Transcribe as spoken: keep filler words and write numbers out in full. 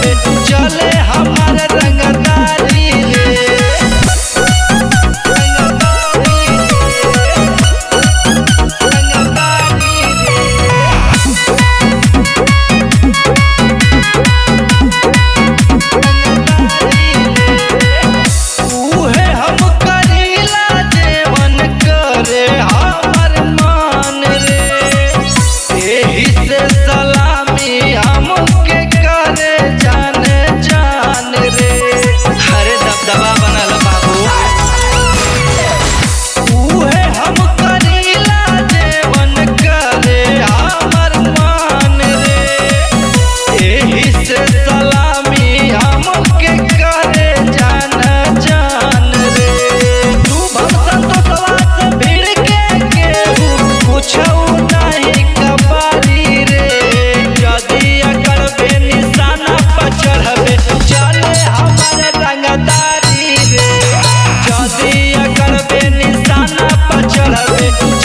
चढ़बे चले हमार रंगदारी रे रंगदारी उहे हम करीला जेवन करे हमर मान रे एही से सलामी हमके करे जान जान रे हरे दबदबा बनल बाबू उहे हम करीला जेवन करे हमर मान रे एही से सलामी हमके करे जान जान रे तू भक्तन तो सवास भीड़ के केहू कुछौ नहीं कबारी रे जदी अकर बे निशाना पर चढ़बे चले हमार रंगदारी रे जदी अकर बे निशाना पर चढ़बे